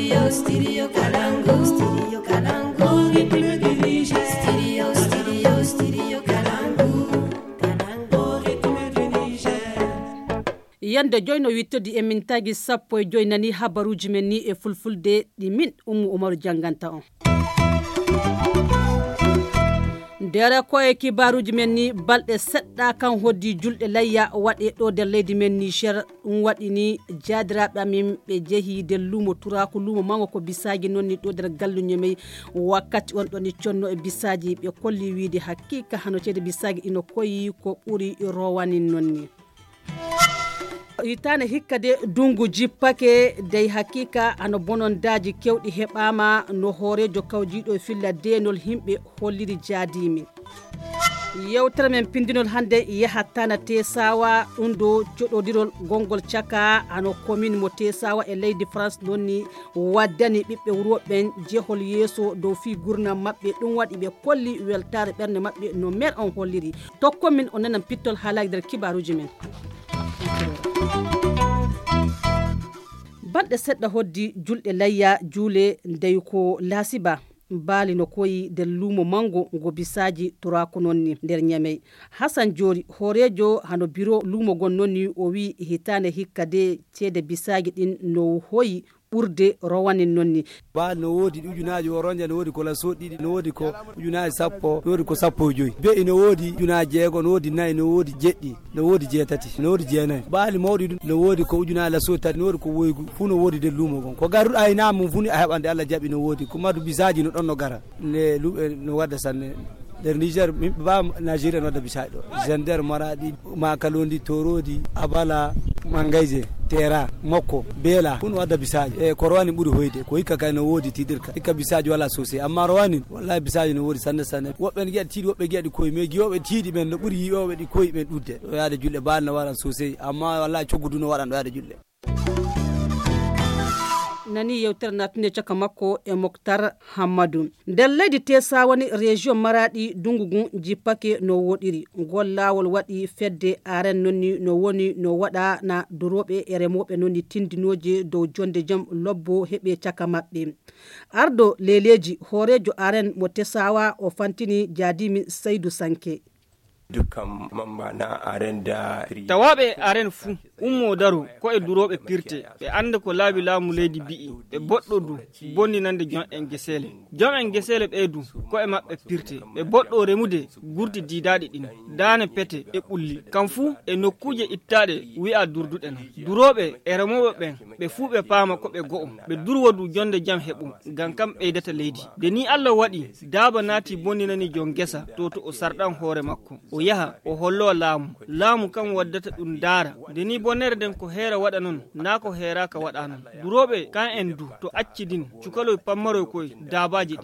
Studio Kalangu. Studio Kalangu. Studio Kalangu. Yande joyno wittodi emin tagi sappo e joynani habaruji men ni e fulfulde ɗi min Umaru janganta on. Dere ko e kibaruji men ni balɗe seɗɗa kan hoddi julɗe layya waɗe ɗo nder leydi men Niger waɗi ni jadiraɓe amin ɓe jeehi nder lumo turaku lumo mango ko bisaji nonni ɗo nder galluñe may wakkati on ɗon conno e bisaji ɓe kolli wiide hakkika hano cede bisaji ino koyi ko ɓuri rowani nonni. Hitane hikka de dungu jippake dey hakika ano bonondaji kewɗi heɓama no hoorejo kawjiɗo filla denol himɓe holliri jaadimi. Yewtere men pindinol hande yahattana Tesawa ɗum ɗo joɗodirol gongol caka ano commune mo Tesawa e leydi France nonni waddani ɓiɓɓe wuroɓen jehol yeeso dow fi gurnam maɓɓe ɗum waɗi ɓe kolli weltare ɓernde maɓɓe no maire on holliri. Tokkomin on nanan pittol haalaji nder kibaruji men. Balɗe seɗɗa hoddi julɗe layya juule ndey ko laasiba baali no koyi nder lumo mango ngo bisaji turaku nonni nder Ñamey. Hassan Jori horejo hano biro lumo gon nonni o wi hitane hikka de ceede bisaji ɗin no hoyi ɓurde rowanin nonni. Ba no wodi ujunaji woronja no wodi ko la soɗɗiɗi no wodi ko ujunaji sappo no wodi ko sappo e joyi be no wodi ujunaji jeego no wodi nayi no wodi jeɗɗi no wodi jeetati no wodi jeenayi baali mawɗi ɗum no wodi ko ujunaji la soɗɗi no wodi ko woygu fu no wodi nder lumo gon ko garuɗa e namum fu ni a heɓande Allah jaɓi no wodi ko madu bisaji no ɗon no gara ne luɓe no wadda sanne nder Niger mimɓe ba Nigeria no wadda bisaji ɗo Zender Maradi Makalondi Torodi Abala Mangayje Tera Mokko Bela fu no wadda bisaji e ko rowani ɓuuri hoyde ko hikka kay no wodi tidirka hikka bisaji wala sosai amma rowani wallahi bisaji no wodi sanne sanne woɓɓe giyaɗi tiiɗi woɓɓe giyaɗi koye mais giyoɓe tiiɗi ɓen no ɓuuri yiyoɓe ɗi koye ɓen ɗudde ɗo yaade julɗe baali no waɗan sosai amma wallahi coggudu no waɗan ɗo yaade julɗe. Nani yewtere natunde caka makko e Moktar Hammadou. Nder leydi Tesa woni région Maradi dungugu jippake no woɗiri. Ngol lawol waɗi fedde aren nonni no woni no waɗa na duroɓe e remoɓe nonni tindinoje dow jonde jam lobbo heɓe caka maɓɓe. Ardo leleji horejo aren mo Tesawa o fantini Jadimi Seydou Sanke. Dukkan mamba na aren da tawaɓe aren fuu ummo daru ko e duroɓe pirte ɓe anda ko laabi laamu leydi bi'i ɓe boɗɗo du bonninande jon en gesele ɓeydu ko e maɓɓe pirte ɓe boɗɗo remude gurdi didaɗi ɗin dane pete e ɓulli kam fuu e nokkuje ittaɗe wi'a durduɗe non duroɓe e remoɓe ɓen ɓe fuu ɓe paama ko ɓe go'o ɓe durwodu jonde jam heɓu ngam kam ɓeydata leydi de ni Allah waɗi daaba naati bonninani jon gesa to o sarɗan hoore makko o yaha o hollo laamu kam waddata ɗum daara de ni bonere den ko heera waɗa non na ko heeraka waɗa non duroɓe kan en du to accidin cukaloy pammaroy koy daabaji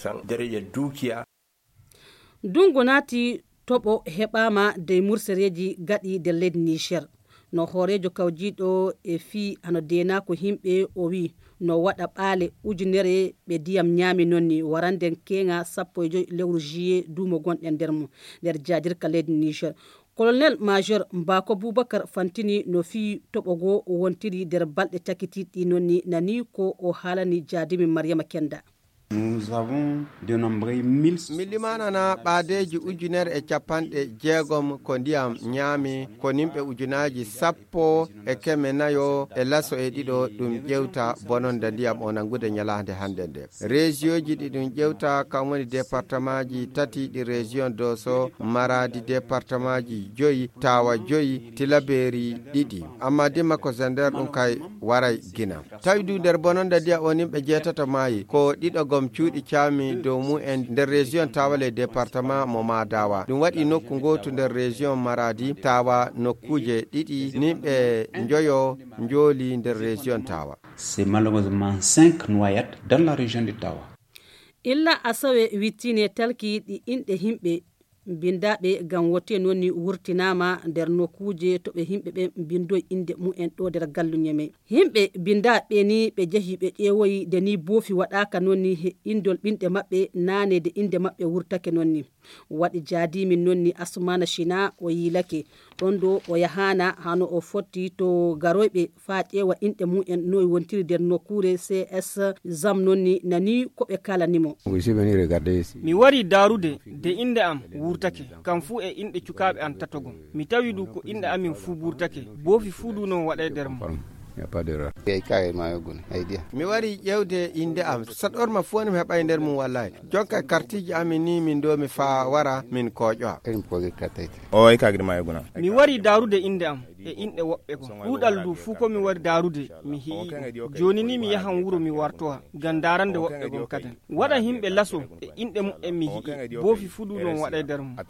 dungu naati toɓo heɓama dey mursereji gaɗi de leydi Niger no horejo kawjiɗo e fi hano dena ko himɓe o wi no waɗa ɓaale ujunere ɓe diyam ñaami nonni waranden kenga 15 lewru juillet duumo gonɗen nder mum nder jadirka leydi Niger. Colonel Major Mbako Boubacar fantini no fi toɓogo wontiri nder balɗe takitiɗi nonni nani ko o haalani Jadimi Mariama Kenda. Nous avons dénombré 1000 milimana ɓaadeji ujunere e capanɗe jeegom ko ndiyam ñaami ko nimɓe ujunaji sappo e keme nayo e laso e ɗiɗo ɗum ƴewta bononde ndiyam o nangude ñalande hande nde région ji ɗi ɗum ƴewta kam woni département ji tati ɗi région Dosso Maradi département ji joyi Tawa joyi Tilaberi ɗiɗi amma dima ko Zender ɗum kay waray gina tawi du nder bononde ndiyam o nimɓe jeetato maayi ko ɗiɗo cuuɗi caami dow mumen nder région Tawa le département mo Madawa ɗum waɗi nokku gotu nder région Maradi Tawa nokkuje ɗiɗi nimɓe joyo jooli nder région Tawa. C'est malheureusement 5 noyades dans la région de Tawa. Illa asawe wittine talki ɗi inɗe himɓe bindaɓe gam wote nonni wurtinama nder nokkuje to ɓe himɓe ɓe bindoy inde mumen ɗo nder galluñeme himɓe bindaɓe ni ɓe jeehi ɓe ƴeewoyi de ni boofi waɗaka nonni he indol ɓinɗe maɓɓe nane de inde maɓɓe wurtake nonni waɗi jaadimin nonni Asmana China o yilake ɗon ɗo o yahana hano o fotti to garoyɓe fa ƴeewa inɗe mumen noye wontiri nder nokkure CS zam nonni nani ko ɓe kalanimo. Mi wari darude de inde am wurtake kam fu e inɗe cukaɓe an tatogo mi tawi du ko inɗe amin fu wurtake boofi fu du non waɗe nder mo. mi wari ƴewde inde am saɗorma fu woni mi heɓa nder mum wallahi jonka kartiji amin ni min do mi fa wara min koƴoa mi wari darude inde am e inɗe woɓɓe ko ɗuɗal du fu ko mi wari darude mi hi'i joni ni mi yahan wuro mi wartowa gam darande woɓɓe gon kaden waɗa himɓe laso e inɗe mumen mi hi'i boofi fu du non waɗe nder mum.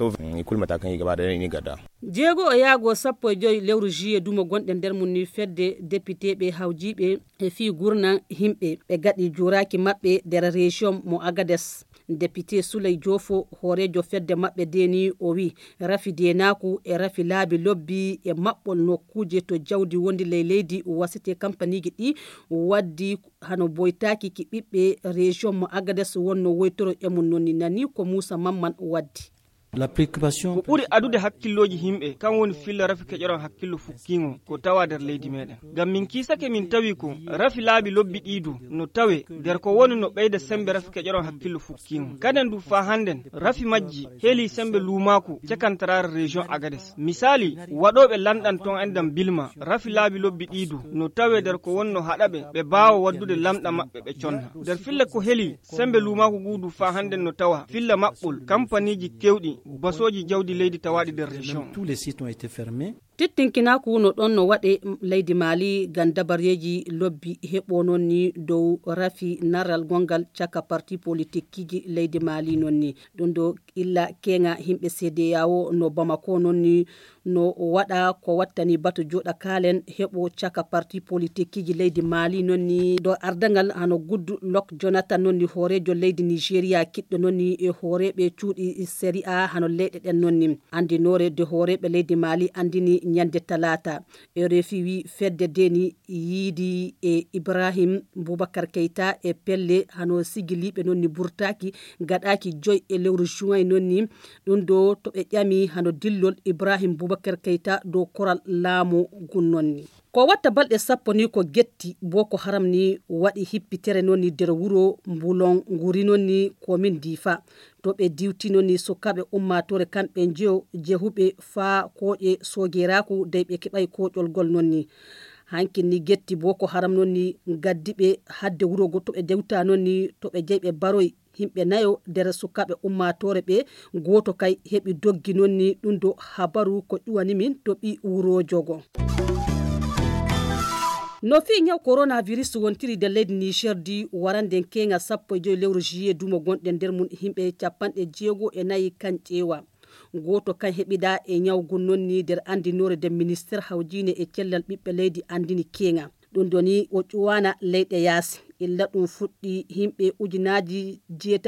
jeego o yaago 15 lewru juillet dumo gonɗe nder mum ni fedde député ɓe hawjiɓe e fi gurnan himɓe ɓe gaɗi juraki maɓɓe nder région mo Agades député Souley Diofo horejo fedde maɓɓe deni o wi rafi denaku e rafi laabi lobbi e maɓɓol nokkuje to jawdi wondi ley leydi wasite kampaniji ɗi waddi hano boytaki ki ɓiɓɓe région mo Agades wonno woytoro e mum nonni nani ko Moussa Mamman waddi. La préoccupation ko ɓuri adude hakkilloji himɓe kan woni filla rafi keƴoran hakkillo fukkingo ko tawa nder leydi meɗen gam min kisake min tawi ko rafi laabi lobbi ɗidu no tawe nder ko woni no ɓeyda sembe rafi keƴoran hakkillo fukkingo kaden du fa handen rafi majji heeli sembe lumaku cakantarare région Agades misali waɗoɓe lanɗan ton endam bilma rafi laabi lobbi ɗidu no tawe nder ko wonno haɗaɓe ɓe bawa waddude lamɗa maɓɓe ɓe conna nder filla ko heeli sembe lumaku guudu fa handen no tawa filla maɓɓol kampaniji kewɗi basoji jawdi leydi tawaɗi nder région. Tous les sites ont été fermés. tittinkinaku no ɗon no waɗe leydi Mali gam dabareji lobbi heɓo noon ni dow rafi naral gongal caka parti politique kiji leydi Mali noon ni ɗum ɗo illa kenga himɓe CEDEAO no Bamako noon ni no waɗa ko wattani batu joɗa kalen heɓo caka parti politique kiji leydi Mali noon ni do ardangal hano guddu Lok Jonathan noon ni horejo leydi Nigeria kiɗɗo noon ni e horeɓe cuuɗi série A hano leyɗe ɗen noon ni andinore de horeɓe leydi Mali andini ñande talata RFI wi fedde deni yiidi e Ibrahim Boubacar Keita e pelle hano sigiliɓe noon ni burtaki gaɗaki 5 e lewru juin noon ni ɗum do to ɓe ƴami hano dillol Ibrahim Boubacar Keita do koral laamu gun noon ni ko watta balɗe 10 ni ko getti Boko Haram ni waɗi hippitere noon ni nder wuro Mbulon nguri noon ni komin Difa to ɓe diwti noon ni sukaɓe ummatore kamɓe jehuɓe fa koƴe sogeraku dey ɓe keɓay koƴol gol noon ni hankin ni getti Boko Haram noon ni gaddiɓe hadde wuro go to ɓe dewta noon ni to ɓe jeyɓe baroy himɓe nayo nder sukaɓe ummatore ɓe goto kay heɓi doggi noon ni ɗum do habaru ko ƴuwani min to ɓi wurojogo. No fi nyaw coronavirus wontiri de leydi Niger di waranden kenga 15 lewru juillet dumo gonɗe nder mun himɓe 94 kan ƴeewa goto kan heɓida e nyawgun noon ni nder andinore de ministére hawjine e cellal ɓiɓɓe leydi andini kenga ɗum doni o ƴuwana leyɗe yaasi illa ɗum fuɗɗi himɓe ujunaji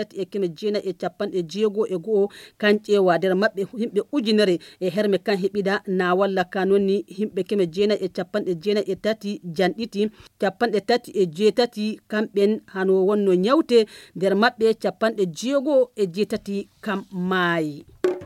8,990 kan ƴeewa nder maɓɓe himɓe ujunere e herme kan heɓida na walla ka noon ni himɓe 993 janɗiti 38 kamɓen hano wonno nyawte nder maɓɓe 68 kam maayi.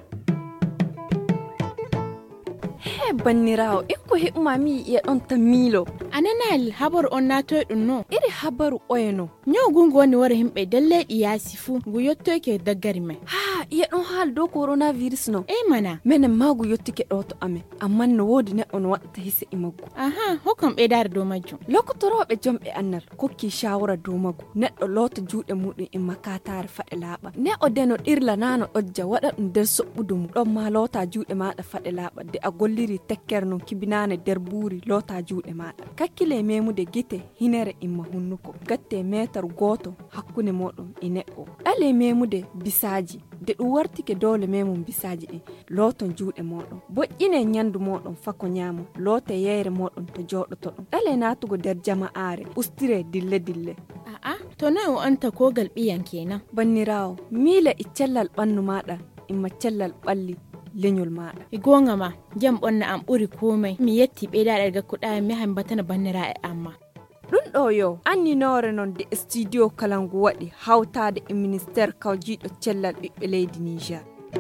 He bannirawo ikko heɓumami ya ɗon tamilo ananal habaru on natoy ɗum no iri habaru oyeno nyaw gungu woni wara himɓe dalleɗi yaasi fu ngu yettoyke daggari men ha iya ɗon haal dow coronavirus no mana minen magu yettike ɗo to amen amma no wodi neɗɗo no waɗata hisse e maggu aha hokkam ɓeydare dow majjum lokotoroɓe jomɓe annal kokki shawara dow maggu neɗɗo loota juuɗe muɗum e makatare faɗe laaɓa neɗɗo de no ɗirla nano ɗojja waɗa ɗum nder soɓɓudu mum ɗon ma loota juuɗe maɗa faɗe laaɓa de a golliri tekkere no kibinane nder buuri loota juuɗe maɗa kakkile memude gite hinere imma hunnuko gatte metar goto hakkunde moɗon e neɗɗo ɗale memude bisaji de ɗum wartike dole memum bisaji ɗin looton juuɗe moɗon boƴƴine ñandu moɗon fako ñaamo loote yeyre moɗon to joɗoto ɗum ɗale natugo nder jama'are ustire dille to noy o anta kogal ɓiyan kenan bannirawo miila e cellal ɓannu maɗa imma cellal ɓalli leñol maɗa gonga ma jam ɓonna am ɓuri komai mi yetti ɓeydaɗa daga kuɗa mi hambatana bannira e amma ɗum ɗo yo anninore noon de studio kalangu waɗi hawtade e ministére kawjiɗo cellal ɓiɓɓe leydi Niger.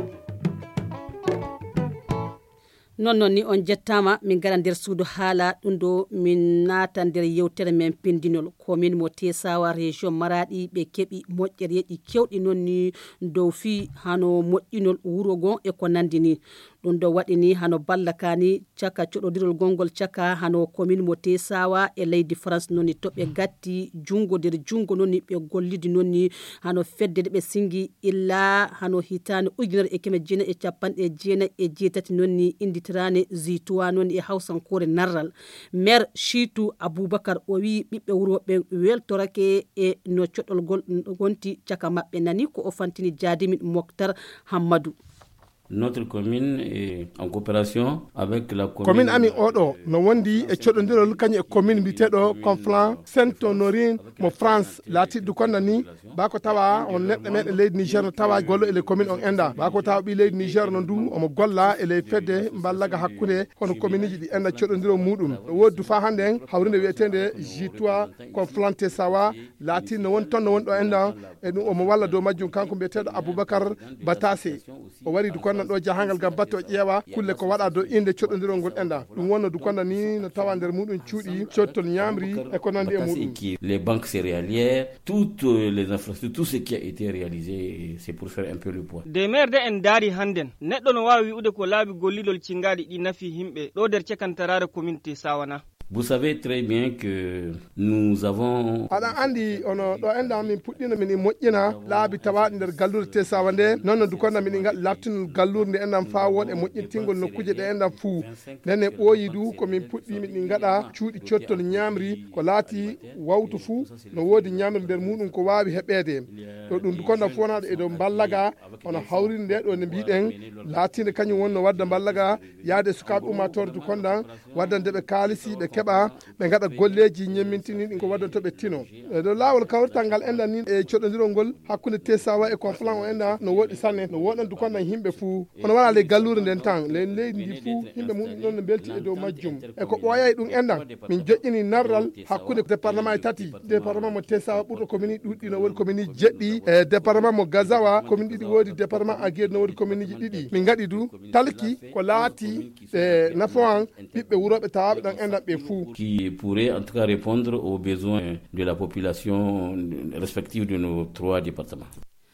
non ni on jettama min gara nder suudu haala ɗum ɗo min naata nder yewtere men pindinol komin mo Tesawa région Maradi ɓe keɓi moƴƴereji kewɗi noon ni dow fi hano moƴƴinol wuro gon e ko nandi ni ɗum ɗo waɗi ni hano balla kani caka coɗodirol gongol caka hano commune mo Tesawa e leydi France noon ni to ɓe gatti jungo nder jungo noon ni ɓe gollidi noon ni hano fedde ɓe singi illa hano hitande ujunere e keme jeena e capanɗe jeena e jeetati noon ni inditirane zituwa noon e hawsankore narral maire Chitou Aboubacar o wi ɓiɓɓe wuroɓe weltorake e no coɗɗol gol gonti caka maɓɓe nani ko o fantini Jadimin Mokhtar Hammadou. Notre commune est en coopération avec la commune ami oɗo no wondi e coɗodirol kañum e commune mbiteɗo Conflans Saint-Honorine mo France laatiɗo konda ni bako tawa on neɗɗo meɗe leydi Niger no tawa gollo ele commune on enda bako tawa ɓi leydi Niger no ndu omo golla ele fedde ballaga hakkude hono commune ji ɗi enda coɗodiro muɗum woddu fa hande en hawrinde wiyetede J3 Conflans Tesawa laati no woni toon no woni ɗo enda e ɗum omo walla dow majjum kanko mbiyeteɗo Aboubacar Batassé o wari du konda ɗo jahangal gam batte o ƴeewa kulle ko waɗa do inde coɗodirol ngol enda ɗum wonno du konda ni no tawa nder muɗum cuuɗi cottol ñamri e ko nandi e muɗum. Les banques céréalières, toutes les infrastructures, tout ce qui a été réalisé, c'est pour faire un peu le point. De maire de en daari handen neɗɗo no wawi wi'ude ko laabi gollidol cingaɗi ɗi nafi himɓe ɗo nder cekantarare commune Tesawa. Vous savez très bien que nous avons aɗa andi ono ɗo enda min puɗɗino min moƴƴina laabi tawaɗi nder gallurde Tesawa nde noon no dukonda min gaɗi labtinol gallurde nde endan fa woɗe moƴƴintingol nokkuje ɗe endan fuu nden e ɓooyi du komin puɗɗi min gaɗa cuuɗi cottol ñamri ko laati wawtu fuu no woodi ñamri nder muɗum ko wawi heɓede ɗo ɗum dukonda fu wonaɗo e dow ballaga ono hawride nde ɗo ne mbiɗen laatinde kañum wonno wadda ballaga yaade sukaɓe ummatore dukonda waddandeɓe kaalisi ɓe keɓa ɓe gaɗa golleji ñemmintini ɗin ko waddanto ɓe tino ɗo lawol kawrital ngal enɗan ni e coɗodirol ngol hakkude Tesawa e Conflans o enɗa no woɗi sanne no woɗan du konɗan yimɓe fuu hono wona ley gallure nden tan ley leydi ndi fuu yimɓe muɗum ɗon no belti e dow majjum e ko ɓooyay ɗum enɗan min joƴƴini narral hakkude département e tati département mo Tesawa ɓurɗo commune ɗuɗɗi no woodi commune jeɗɗi e département mo Gazawa commune ɗiɗi woodi département Aguer no woodi commune ji ɗiɗi min gaɗi du talki ko laati e nafoan ɓiɓɓe wuroɓe tawaɓe ɗon enɗan ɓe qui pourrait en tout cas répondre aux besoins de la population respective de nos 3 départements.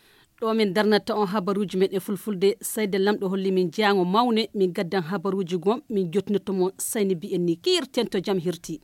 ɗo min darnata on habaruji men e fulfulde Sayde Lamɗo holli min jaango mawne min gaddan habaruji gon min jottinotto mo Sayni bi en ni kirten to jam hirti.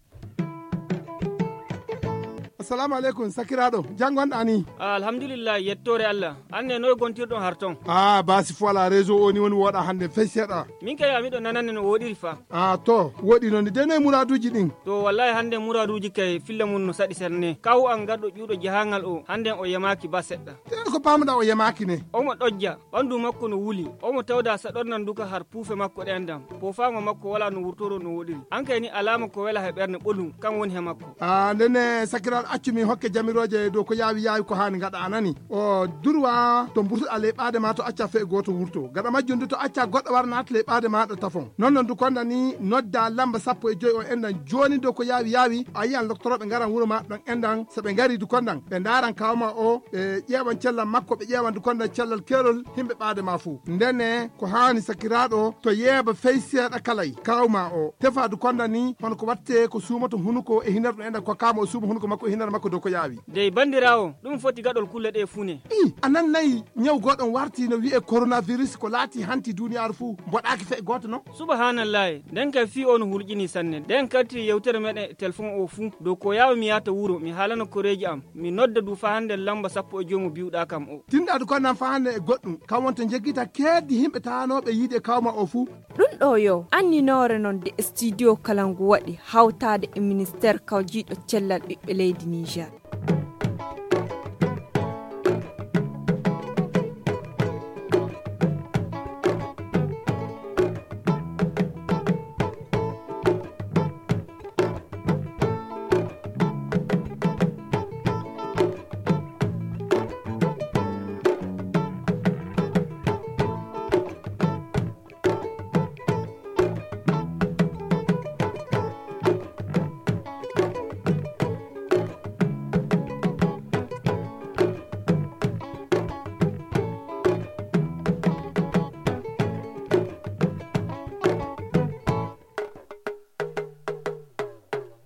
Assalamu alaikum sakiraɗo jangonɗa ni alhamdulillah yettore Allah anne noy gontirɗon harton basi fo ala réseau o ni woni woɗa hande fey seeɗa min kay amiɗo nanane no woɗiri fa to woɗi noon de noye muraduji ɗin to wallahi hande muraduji kay filla mum no saɗi serne kaw an gaɗɗo ƴuuɗo jahangal o hande o yamaki ba seɗɗa ko pamuɗa o yamaki ne omo ɗojja ɓandu makko no wuli omo tawda saɗornan duka har puufe makko ɗendam pofama makko wala no wurtoro no woɗiri an kay ni alama ko wela he ɓerde ɓolum kam woni he makko ndene sakiraɗo accumi hokke jamiroje dow ko yawi ko hani gaɗa anani o durwa to burtuɗa leyɓade ma to acca fe goto wurto gaɗa majjum to acca goɗɗo war nata leyɓade maɗa tafon non du konda ni nodda lamba 15 o endan joni dow ko yawi a yiyan doctoroɓe garan wuuro ma ɗon endan soɓe gari du kondan ɓe daran kawma o ɓe ƴeewan cellal makko ɓe ƴeewan du kondan cellal kerol himɓe ɓaade ma fuu ndene ko hani sakiraɗo to yeeba fey seeɗa kalay kawma o tefa du konda ni hono ko watte ko suumato hunuko e hinar ɗum endan ko kama o suuma hunuko makko e hinar makko ko yawi dey bandirawo ɗum foti gaɗol kulle ɗe fune anan nayi ñaw goɗon warti no wiye coronavirus ko laati hanti duniyaru fuu mboɗaki fe goto no subhanallahi nden kay fi on hulƴini sanne nden karti yewtere meɗen téléphone o fuu dow ko yawa mi yata wuuro mi haalana koreji am mi nodda du fa hande lamba 15 mo biwɗa kam o tinɗaɗu konnan fa hande e goɗɗum kam wonto jeggita keddi himɓe tanoɓe yiide kawma o fuu ɗum ɗo yo anninore noon de studio kalangu waɗi hawtade e ministére kawjiɗo cellal ɓiɓɓe leydi Niger.